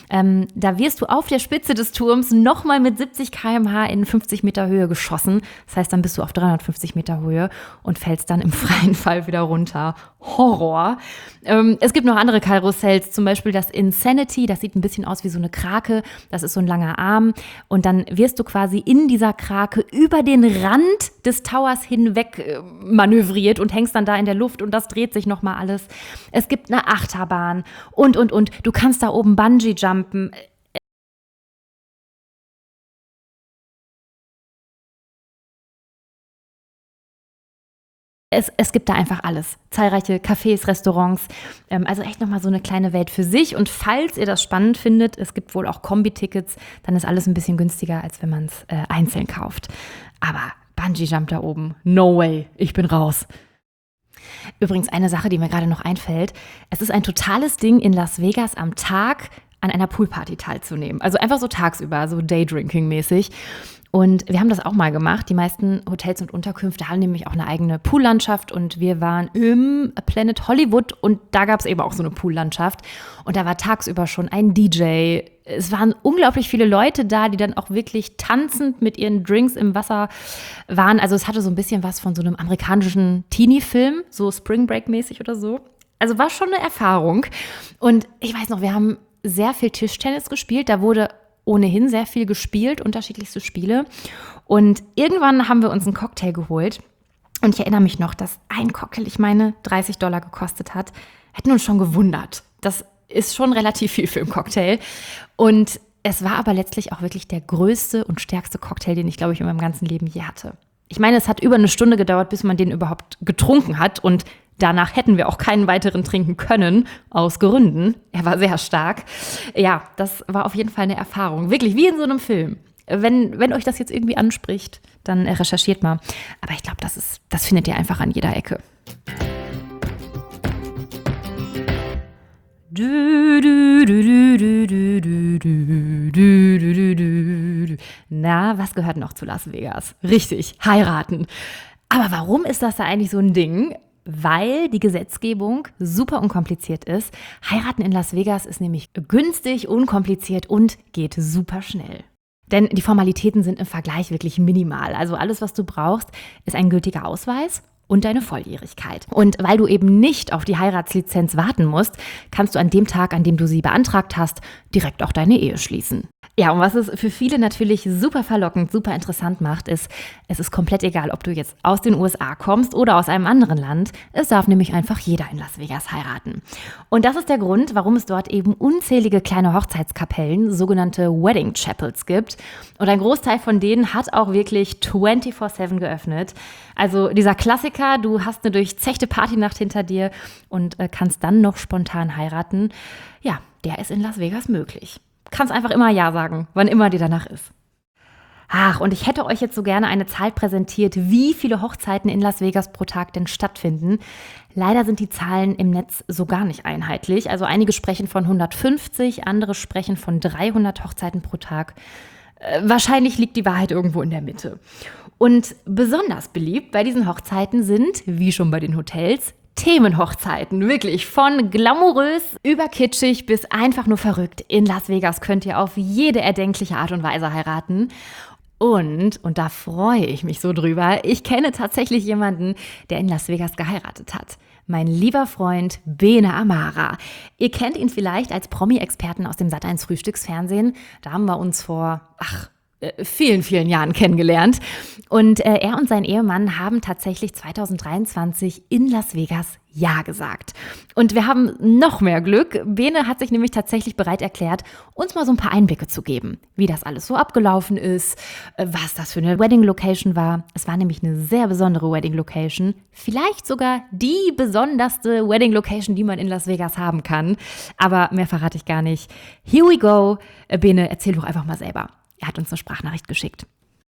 Speaker 1: Da wirst du auf der Spitze des Turms nochmal mit 70 km/h in 50 Meter Höhe geschossen. Das heißt, dann bist du auf 350 Meter Höhe und fällst dann im freien Fall wieder runter. Horror. Es gibt noch andere Karussells, zum Beispiel das Insanity, das sieht ein bisschen aus wie so eine Krake, das ist so ein langer Arm und dann wirst du quasi in dieser Krake über den Rand des Towers hinweg manövriert und hängst dann da in der Luft und das dreht sich nochmal alles. Es gibt eine Achterbahn und. Du kannst da oben Bungee jumpen. Es gibt da einfach alles. Zahlreiche Cafés, Restaurants. Also echt nochmal so eine kleine Welt für sich. Und falls ihr das spannend findet, es gibt wohl auch Kombi-Tickets, dann ist alles ein bisschen günstiger, als wenn man es einzeln kauft. Aber Bungee-Jump da oben, no way, ich bin raus. Übrigens eine Sache, die mir gerade noch einfällt. Es ist ein totales Ding in Las Vegas am Tag an einer Poolparty teilzunehmen. Also einfach so tagsüber, so Daydrinking-mäßig. Und wir haben das auch mal gemacht. Die meisten Hotels und Unterkünfte haben nämlich auch eine eigene Poollandschaft und wir waren im Planet Hollywood und da gab es eben auch so eine Poollandschaft und da war tagsüber schon ein DJ. Es waren unglaublich viele Leute da, die dann auch wirklich tanzend mit ihren Drinks im Wasser waren. Also es hatte so ein bisschen was von so einem amerikanischen Teenie-Film, so Spring Break-mäßig oder so. Also war schon eine Erfahrung. Und ich weiß noch, wir haben sehr viel Tischtennis gespielt. Da wurde ohnehin sehr viel gespielt, unterschiedlichste Spiele. Und irgendwann haben wir uns einen Cocktail geholt. Und ich erinnere mich noch, dass ein Cocktail, ich meine, $30 gekostet hat. Hätten uns schon gewundert. Das ist schon relativ viel für einen Cocktail. Und es war aber letztlich auch wirklich der größte und stärkste Cocktail, den ich, glaube ich, in meinem ganzen Leben je hatte. Ich meine, es hat über eine Stunde gedauert, bis man den überhaupt getrunken hat. Und danach hätten wir auch keinen weiteren trinken können, aus Gründen. Er war sehr stark. Ja, das war auf jeden Fall eine Erfahrung. Wirklich, wie in so einem Film. Wenn euch das jetzt irgendwie anspricht, dann recherchiert mal. Aber ich glaube, das findet ihr einfach an jeder Ecke. Na, was gehört noch zu Las Vegas? Richtig, heiraten. Aber warum ist das da eigentlich so ein Ding? Weil die Gesetzgebung super unkompliziert ist. Heiraten in Las Vegas ist nämlich günstig, unkompliziert und geht super schnell. Denn die Formalitäten sind im Vergleich wirklich minimal. Also alles, was du brauchst, ist ein gültiger Ausweis und deine Volljährigkeit. Und weil du eben nicht auf die Heiratslizenz warten musst, kannst du an dem Tag, an dem du sie beantragt hast, direkt auch deine Ehe schließen. Ja, und was es für viele natürlich super verlockend, super interessant macht, ist, es ist komplett egal, ob du jetzt aus den USA kommst oder aus einem anderen Land. Es darf nämlich einfach jeder in Las Vegas heiraten. Und das ist der Grund, warum es dort eben unzählige kleine Hochzeitskapellen, sogenannte Wedding Chapels gibt. Und ein Großteil von denen hat auch wirklich 24/7 geöffnet. Also dieser Klassiker, du hast eine durchzechte Partynacht hinter dir und kannst dann noch spontan heiraten. Ja, der ist in Las Vegas möglich. Kannst einfach immer Ja sagen, wann immer dir danach ist. Ach, und ich hätte euch jetzt so gerne eine Zahl präsentiert, wie viele Hochzeiten in Las Vegas pro Tag denn stattfinden. Leider sind die Zahlen im Netz so gar nicht einheitlich. Also einige sprechen von 150, andere sprechen von 300 Hochzeiten pro Tag. Wahrscheinlich liegt die Wahrheit irgendwo in der Mitte. Und besonders beliebt bei diesen Hochzeiten sind, wie schon bei den Hotels, Themenhochzeiten, wirklich von glamourös über kitschig bis einfach nur verrückt. In Las Vegas könnt ihr auf jede erdenkliche Art und Weise heiraten. Und da freue ich mich so drüber, ich kenne tatsächlich jemanden, der in Las Vegas geheiratet hat. Mein lieber Freund Bene Amara. Ihr kennt ihn vielleicht als Promi-Experten aus dem Sat.1 Frühstücksfernsehen. Da haben wir uns vor, vielen, vielen Jahren kennengelernt. Und er und sein Ehemann haben tatsächlich 2023 in Las Vegas Ja gesagt. Und wir haben noch mehr Glück. Bene hat sich nämlich tatsächlich bereit erklärt, uns mal so ein paar Einblicke zu geben, wie das alles so abgelaufen ist, was das für eine Wedding-Location war. Es war nämlich eine sehr besondere Wedding-Location. Vielleicht sogar die besonderste Wedding-Location, die man in Las Vegas haben kann. Aber mehr verrate ich gar nicht. Here we go. Bene, erzähl doch einfach mal selber. Er hat uns eine Sprachnachricht geschickt.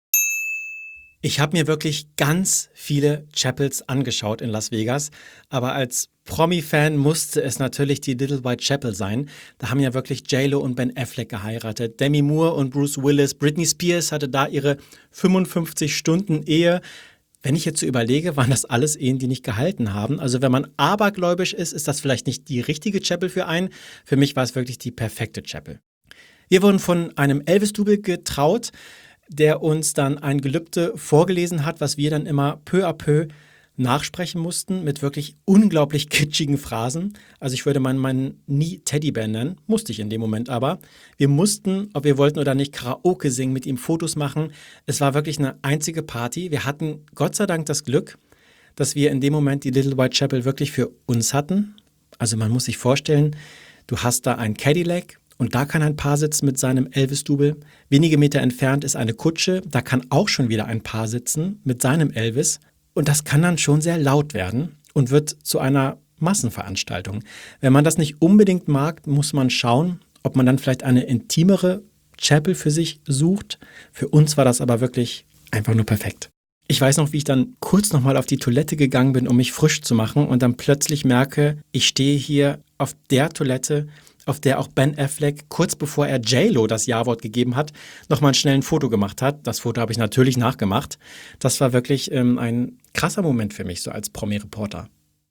Speaker 2: Ich habe mir wirklich ganz viele Chapels angeschaut in Las Vegas, aber als Promi-Fan musste es natürlich die Little White Chapel sein. Da haben ja wirklich J.Lo und Ben Affleck geheiratet, Demi Moore und Bruce Willis, Britney Spears hatte da ihre 55-Stunden-Ehe. Wenn ich jetzt so überlege, waren das alles Ehen, die nicht gehalten haben. Also wenn man abergläubisch ist, ist das vielleicht nicht die richtige Chapel für einen. Für mich war es wirklich die perfekte Chapel. Wir wurden von einem Elvis-Double getraut, der uns dann ein Gelübde vorgelesen hat, was wir dann immer peu à peu nachsprechen mussten mit wirklich unglaublich kitschigen Phrasen. Also ich würde meinen nie Teddybär nennen, musste ich in dem Moment aber. Wir mussten, ob wir wollten oder nicht, Karaoke singen, mit ihm Fotos machen. Es war wirklich eine einzige Party. Wir hatten Gott sei Dank das Glück, dass wir in dem Moment die Little White Chapel wirklich für uns hatten. Also man muss sich vorstellen, du hast da ein Cadillac, und da kann ein Paar sitzen mit seinem Elvis-Double. Wenige Meter entfernt ist eine Kutsche. Da kann auch schon wieder ein Paar sitzen mit seinem Elvis. Und das kann dann schon sehr laut werden und wird zu einer Massenveranstaltung. Wenn man das nicht unbedingt mag, muss man schauen, ob man dann vielleicht eine intimere Chapel für sich sucht. Für uns war das aber wirklich einfach nur perfekt. Ich weiß noch, wie ich dann kurz nochmal auf die Toilette gegangen bin, um mich frisch zu machen und dann plötzlich merke, ich stehe hier auf der Toilette, auf der auch Ben Affleck kurz bevor er J-Lo das Ja-Wort gegeben hat, nochmal schnell ein Foto gemacht hat. Das Foto habe ich natürlich nachgemacht. Das war wirklich ein krasser Moment für mich, so als Promi-Reporter.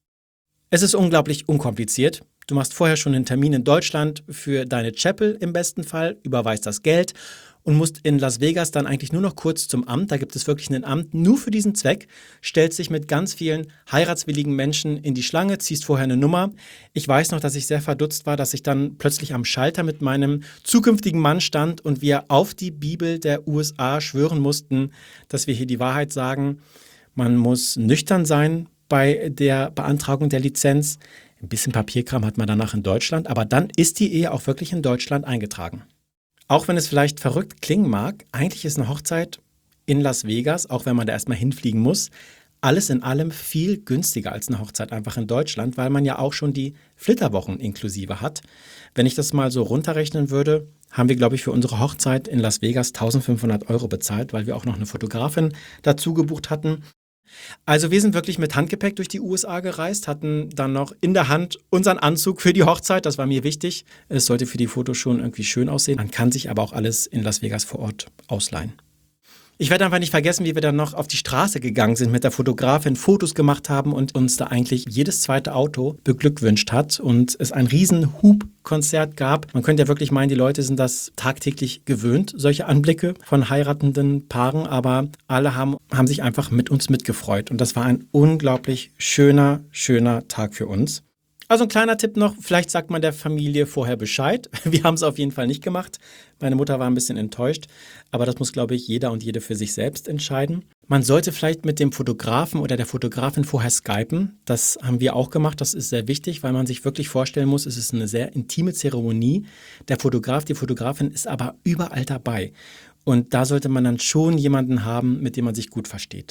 Speaker 2: Es ist unglaublich unkompliziert. Du machst vorher schon einen Termin in Deutschland für deine Chapel im besten Fall, überweist das Geld und musst in Las Vegas dann eigentlich nur noch kurz zum Amt. Da gibt es wirklich ein Amt nur für diesen Zweck, stellst dich mit ganz vielen heiratswilligen Menschen in die Schlange, ziehst vorher eine Nummer. Ich weiß noch, dass ich sehr verdutzt war, dass ich dann plötzlich am Schalter mit meinem zukünftigen Mann stand und wir auf die Bibel der USA schwören mussten, dass wir hier die Wahrheit sagen. Man muss nüchtern sein bei der Beantragung der Lizenz. Ein bisschen Papierkram hat man danach in Deutschland, aber dann ist die Ehe auch wirklich in Deutschland eingetragen. Auch wenn es vielleicht verrückt klingen mag, eigentlich ist eine Hochzeit in Las Vegas, auch wenn man da erstmal hinfliegen muss, alles in allem viel günstiger als eine Hochzeit einfach in Deutschland, weil man ja auch schon die Flitterwochen inklusive hat. Wenn ich das mal so runterrechnen würde, haben wir, glaube ich, für unsere Hochzeit in Las Vegas 1.500 € bezahlt, weil wir auch noch eine Fotografin dazu gebucht hatten. Also wir sind wirklich mit Handgepäck durch die USA gereist, hatten dann noch in der Hand unseren Anzug für die Hochzeit, das war mir wichtig. Es sollte für die Fotos schon irgendwie schön aussehen. Man kann sich aber auch alles in Las Vegas vor Ort ausleihen. Ich werde einfach nicht vergessen, wie wir dann noch auf die Straße gegangen sind mit der Fotografin, Fotos gemacht haben und uns da eigentlich jedes zweite Auto beglückwünscht hat und es ein riesen Hubkonzert gab. Man könnte ja wirklich meinen, die Leute sind das tagtäglich gewöhnt, solche Anblicke von heiratenden Paaren, aber alle haben sich einfach mit uns mitgefreut und das war ein unglaublich schöner Tag für uns. Also ein kleiner Tipp noch, vielleicht sagt man der Familie vorher Bescheid. Wir haben es auf jeden Fall nicht gemacht. Meine Mutter war ein bisschen enttäuscht, aber das muss, glaube ich, jeder und jede für sich selbst entscheiden. Man sollte vielleicht mit dem Fotografen oder der Fotografin vorher skypen. Das haben wir auch gemacht, das ist sehr wichtig, weil man sich wirklich vorstellen muss, es ist eine sehr intime Zeremonie. Der Fotograf, die Fotografin ist aber überall dabei. Und da sollte man dann schon jemanden haben, mit dem man sich gut versteht.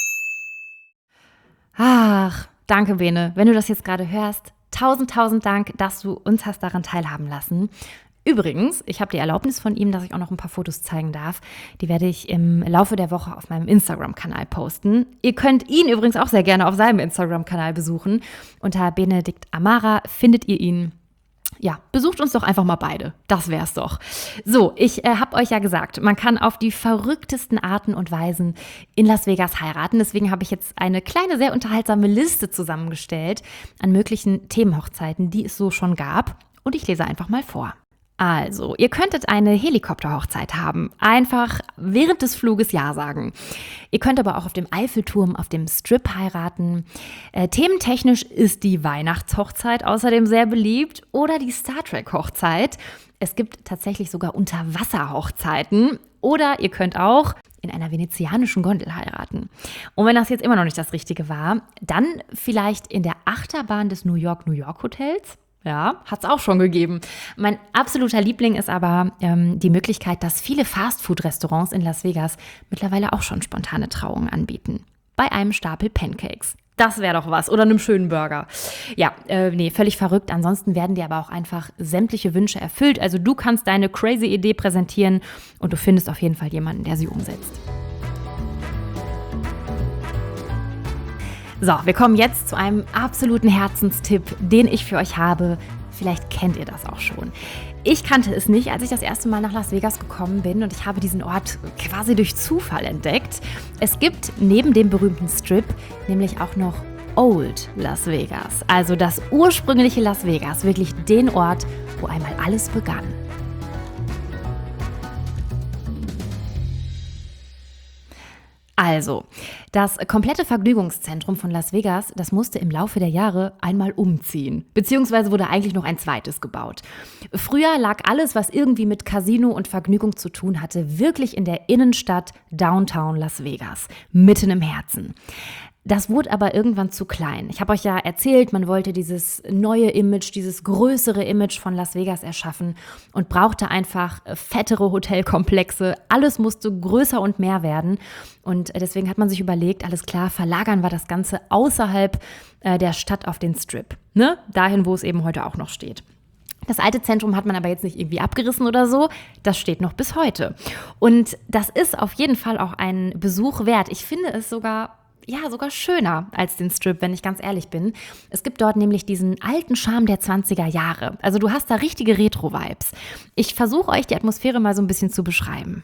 Speaker 1: Ach, danke Bene, wenn du das jetzt gerade hörst. Tausend Dank, dass du uns hast daran teilhaben lassen. Übrigens, ich habe die Erlaubnis von ihm, dass ich auch noch ein paar Fotos zeigen darf. Die werde ich im Laufe der Woche auf meinem Instagram-Kanal posten. Ihr könnt ihn übrigens auch sehr gerne auf seinem Instagram-Kanal besuchen. Unter Benedikt Amara findet ihr ihn. Ja, besucht uns doch einfach mal beide. Das wär's doch. So, ich habe euch ja gesagt, man kann auf die verrücktesten Arten und Weisen in Las Vegas heiraten. Deswegen habe ich jetzt eine kleine, sehr unterhaltsame Liste zusammengestellt an möglichen Themenhochzeiten, die es so schon gab. Und ich lese einfach mal vor. Also, ihr könntet eine Helikopterhochzeit haben. Einfach während des Fluges Ja sagen. Ihr könnt aber auch auf dem Eiffelturm, auf dem Strip heiraten. Thementechnisch ist die Weihnachtshochzeit außerdem sehr beliebt oder die Star Trek Hochzeit. Es gibt tatsächlich sogar Unterwasserhochzeiten. Oder ihr könnt auch in einer venezianischen Gondel heiraten. Und wenn das jetzt immer noch nicht das Richtige war, dann vielleicht in der Achterbahn des New York Hotels. Ja, hat es auch schon gegeben. Mein absoluter Liebling ist aber die Möglichkeit, dass viele Fastfood-Restaurants in Las Vegas mittlerweile auch schon spontane Trauungen anbieten. Bei einem Stapel Pancakes. Das wäre doch was. Oder einem schönen Burger. Ja, völlig verrückt. Ansonsten werden dir aber auch einfach sämtliche Wünsche erfüllt. Also du kannst deine crazy Idee präsentieren und du findest auf jeden Fall jemanden, der sie umsetzt. So, wir kommen jetzt zu einem absoluten Herzenstipp, den ich für euch habe. Vielleicht kennt ihr das auch schon. Ich kannte es nicht, als ich das erste Mal nach Las Vegas gekommen bin und ich habe diesen Ort quasi durch Zufall entdeckt. Es gibt neben dem berühmten Strip nämlich auch noch Old Las Vegas, also das ursprüngliche Las Vegas, wirklich den Ort, wo einmal alles begann. Also, das komplette Vergnügungszentrum von Las Vegas, das musste im Laufe der Jahre einmal umziehen. Beziehungsweise wurde eigentlich noch ein zweites gebaut. Früher lag alles, was irgendwie mit Casino und Vergnügung zu tun hatte, wirklich in der Innenstadt Downtown Las Vegas, mitten im Herzen. Das wurde aber irgendwann zu klein. Ich habe euch ja erzählt, man wollte dieses neue Image, dieses größere Image von Las Vegas erschaffen und brauchte einfach fettere Hotelkomplexe. Alles musste größer und mehr werden. Und deswegen hat man sich überlegt, alles klar, verlagern wir das Ganze außerhalb der Stadt auf den Strip. Ne? Dahin, wo es eben heute auch noch steht. Das alte Zentrum hat man aber jetzt nicht irgendwie abgerissen oder so. Das steht noch bis heute. Und das ist auf jeden Fall auch ein Besuch wert. Ich finde es sogar ja sogar schöner als den Strip, wenn ich ganz ehrlich bin. Es gibt dort nämlich diesen alten Charme der 20er Jahre. Also du hast da richtige Retro-Vibes. Ich versuche euch die Atmosphäre mal so ein bisschen zu beschreiben.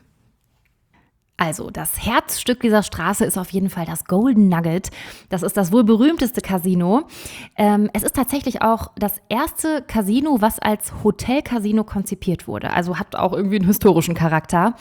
Speaker 1: Also, das Herzstück dieser Straße ist auf jeden Fall das Golden Nugget. Das ist das wohl berühmteste Casino. Es ist tatsächlich auch das erste Casino, was als Hotel-Casino konzipiert wurde. Also hat auch irgendwie einen historischen Charakter.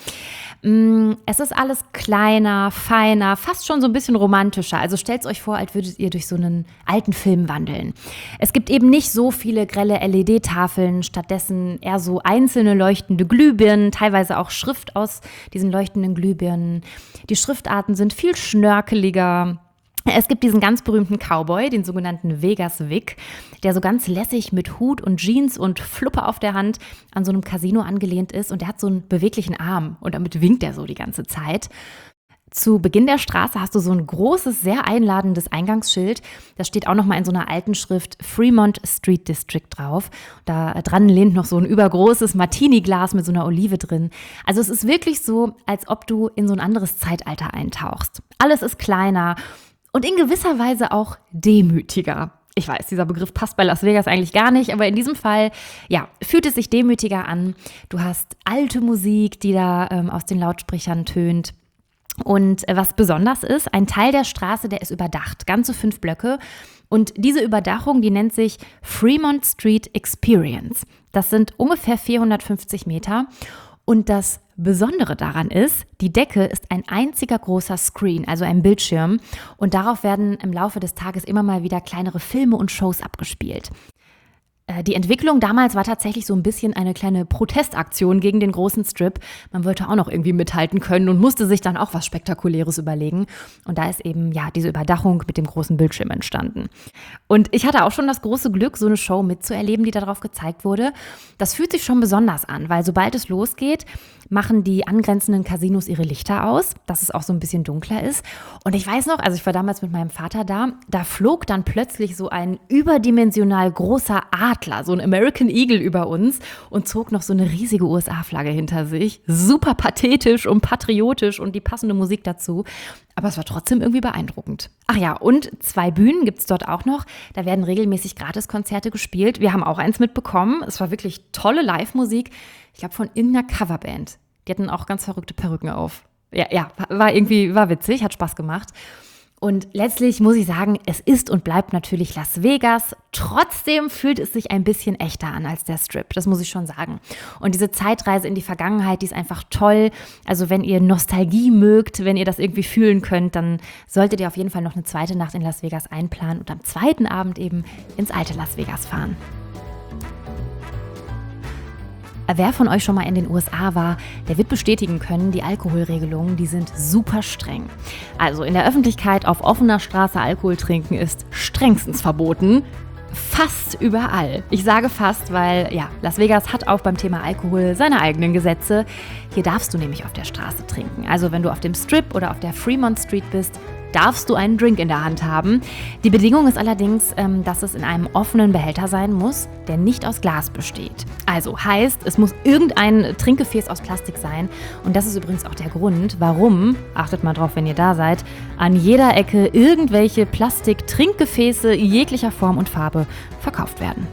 Speaker 1: Es ist alles kleiner, feiner, fast schon so ein bisschen romantischer. Also stellt euch vor, als würdet ihr durch so einen alten Film wandeln. Es gibt eben nicht so viele grelle LED-Tafeln, stattdessen eher so einzelne leuchtende Glühbirnen, teilweise auch Schrift aus diesen leuchtenden Glühbirnen. Die Schriftarten sind viel schnörkeliger. Es gibt diesen ganz berühmten Cowboy, den sogenannten Vegas Vic, der so ganz lässig mit Hut und Jeans und Fluppe auf der Hand an so einem Casino angelehnt ist. Und der hat so einen beweglichen Arm und damit winkt er so die ganze Zeit. Zu Beginn der Straße hast du so ein großes, sehr einladendes Eingangsschild. Das steht auch nochmal in so einer alten Schrift Fremont Street District drauf. Da dran lehnt noch so ein übergroßes Martini-Glas mit so einer Olive drin. Also es ist wirklich so, als ob du in so ein anderes Zeitalter eintauchst. Alles ist kleiner und in gewisser Weise auch demütiger. Ich weiß, dieser Begriff passt bei Las Vegas eigentlich gar nicht, aber in diesem Fall, ja, fühlt es sich demütiger an. Du hast alte Musik, die da aus den Lautsprechern tönt. Und was besonders ist, ein Teil der Straße, der ist überdacht, ganze 5 Blöcke. Und diese Überdachung, die nennt sich Fremont Street Experience. Das sind ungefähr 450 Meter. Und das Besondere daran ist, die Decke ist ein einziger großer Screen, also ein Bildschirm. Und darauf werden im Laufe des Tages immer mal wieder kleinere Filme und Shows abgespielt. Die Entwicklung damals war tatsächlich so ein bisschen eine kleine Protestaktion gegen den großen Strip. Man wollte auch noch irgendwie mithalten können und musste sich dann auch was Spektakuläres überlegen. Und da ist eben ja diese Überdachung mit dem großen Bildschirm entstanden. Und ich hatte auch schon das große Glück, so eine Show mitzuerleben, die darauf gezeigt wurde. Das fühlt sich schon besonders an, weil sobald es losgeht, machen die angrenzenden Casinos ihre Lichter aus, dass es auch so ein bisschen dunkler ist. Und ich weiß noch, also ich war damals mit meinem Vater da flog dann plötzlich so ein überdimensional großer Adler, so ein American Eagle über uns und zog noch so eine riesige USA-Flagge hinter sich. Super pathetisch und patriotisch und die passende Musik dazu. Aber es war trotzdem irgendwie beeindruckend. Ach ja, und 2 Bühnen gibt es dort auch noch. Da werden regelmäßig Gratiskonzerte gespielt. Wir haben auch eins mitbekommen. Es war wirklich tolle Live-Musik. Ich glaube, von irgendeiner Coverband. Die hatten auch ganz verrückte Perücken auf. Ja, war witzig, hat Spaß gemacht. Und letztlich muss ich sagen, es ist und bleibt natürlich Las Vegas. Trotzdem fühlt es sich ein bisschen echter an als der Strip, das muss ich schon sagen. Und diese Zeitreise in die Vergangenheit, die ist einfach toll. Also wenn ihr Nostalgie mögt, wenn ihr das irgendwie fühlen könnt, dann solltet ihr auf jeden Fall noch eine zweite Nacht in Las Vegas einplanen und am zweiten Abend eben ins alte Las Vegas fahren. Wer von euch schon mal in den USA war, der wird bestätigen können, die Alkoholregelungen, die sind super streng. Also in der Öffentlichkeit auf offener Straße Alkohol trinken ist strengstens verboten. Fast überall. Ich sage fast, weil ja, Las Vegas hat auch beim Thema Alkohol seine eigenen Gesetze. Hier darfst du nämlich auf der Straße trinken. Also wenn du auf dem Strip oder auf der Fremont Street bist, darfst du einen Drink in der Hand haben. Die Bedingung ist allerdings, dass es in einem offenen Behälter sein muss, der nicht aus Glas besteht. Also heißt, es muss irgendein Trinkgefäß aus Plastik sein. Und das ist übrigens auch der Grund, warum, achtet mal drauf, wenn ihr da seid, an jeder Ecke irgendwelche Plastik-Trinkgefäße jeglicher Form und Farbe verkauft werden.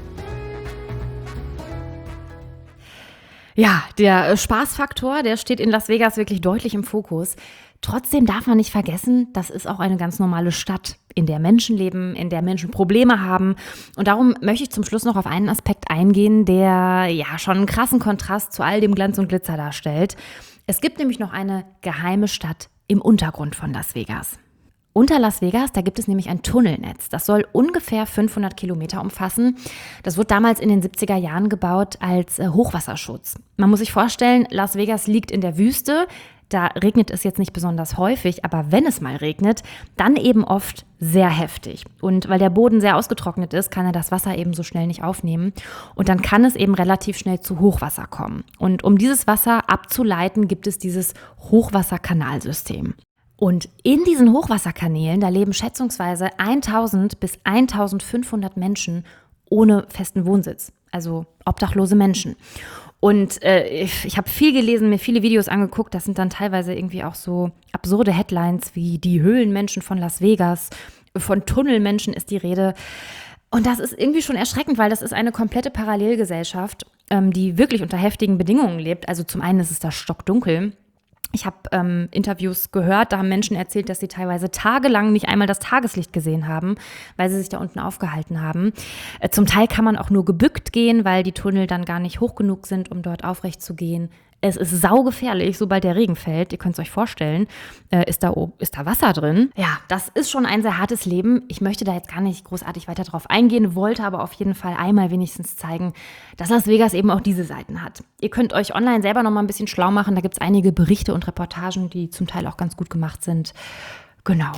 Speaker 1: Ja, der Spaßfaktor, der steht in Las Vegas wirklich deutlich im Fokus. Trotzdem darf man nicht vergessen, das ist auch eine ganz normale Stadt, in der Menschen leben, in der Menschen Probleme haben. Und darum möchte ich zum Schluss noch auf einen Aspekt eingehen, der ja schon einen krassen Kontrast zu all dem Glanz und Glitzer darstellt. Es gibt nämlich noch eine geheime Stadt im Untergrund von Las Vegas. Unter Las Vegas, da gibt es nämlich ein Tunnelnetz. Das soll ungefähr 500 Kilometer umfassen. Das wurde damals in den 70er Jahren gebaut als Hochwasserschutz. Man muss sich vorstellen, Las Vegas liegt in der Wüste. Da regnet es jetzt nicht besonders häufig, aber wenn es mal regnet, dann eben oft sehr heftig. Und weil der Boden sehr ausgetrocknet ist, kann er das Wasser eben so schnell nicht aufnehmen. Und dann kann es eben relativ schnell zu Hochwasser kommen. Und um dieses Wasser abzuleiten, gibt es dieses Hochwasserkanalsystem. Und in diesen Hochwasserkanälen, da leben schätzungsweise 1000 bis 1500 Menschen ohne festen Wohnsitz, also obdachlose Menschen. Und ich habe viel gelesen, mir viele Videos angeguckt. Das sind dann teilweise irgendwie auch so absurde Headlines wie die Höhlenmenschen von Las Vegas, von Tunnelmenschen ist die Rede. Und das ist irgendwie schon erschreckend, weil das ist eine komplette Parallelgesellschaft, die wirklich unter heftigen Bedingungen lebt. Also zum einen ist es da stockdunkel. Ich habe Interviews gehört, da haben Menschen erzählt, dass sie teilweise tagelang nicht einmal das Tageslicht gesehen haben, weil sie sich da unten aufgehalten haben. Zum Teil kann man auch nur gebückt gehen, weil die Tunnel dann gar nicht hoch genug sind, um dort aufrecht zu gehen. Es ist saugefährlich, sobald der Regen fällt. Ihr könnt es euch vorstellen, ist da Wasser drin. Ja, das ist schon ein sehr hartes Leben. Ich möchte da jetzt gar nicht großartig weiter drauf eingehen, wollte aber auf jeden Fall einmal wenigstens zeigen, dass Las Vegas eben auch diese Seiten hat. Ihr könnt euch online selber noch mal ein bisschen schlau machen. Da gibt es einige Berichte und Reportagen, die zum Teil auch ganz gut gemacht sind. Genau.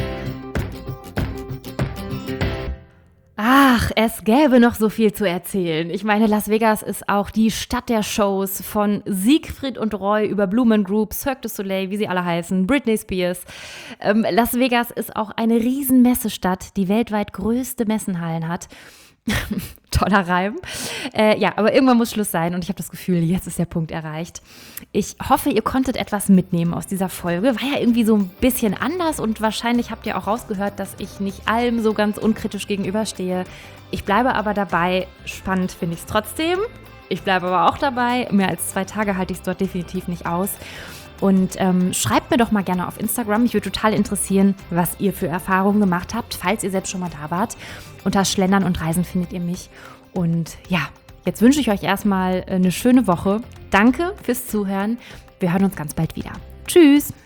Speaker 1: Ach, es gäbe noch so viel zu erzählen. Ich meine, Las Vegas ist auch die Stadt der Shows von Siegfried und Roy über Blue Man Group, Cirque du Soleil, wie sie alle heißen, Britney Spears. Las Vegas ist auch eine riesen Messestadt, die weltweit größte Messenhallen hat. Toller Reim. Ja, aber irgendwann muss Schluss sein und ich habe das Gefühl, jetzt ist der Punkt erreicht. Ich hoffe, ihr konntet etwas mitnehmen aus dieser Folge. War ja irgendwie so ein bisschen anders und wahrscheinlich habt ihr auch rausgehört, dass ich nicht allem so ganz unkritisch gegenüberstehe. Ich bleibe aber dabei, spannend finde ich es trotzdem. Ich bleibe aber auch dabei, mehr als 2 Tage halte ich es dort definitiv nicht aus. Und schreibt mir doch mal gerne auf Instagram. Mich würde total interessieren, was ihr für Erfahrungen gemacht habt, falls ihr selbst schon mal da wart. Unter Schlendern und Reisen findet ihr mich. Und ja, jetzt wünsche ich euch erstmal eine schöne Woche. Danke fürs Zuhören. Wir hören uns ganz bald wieder. Tschüss!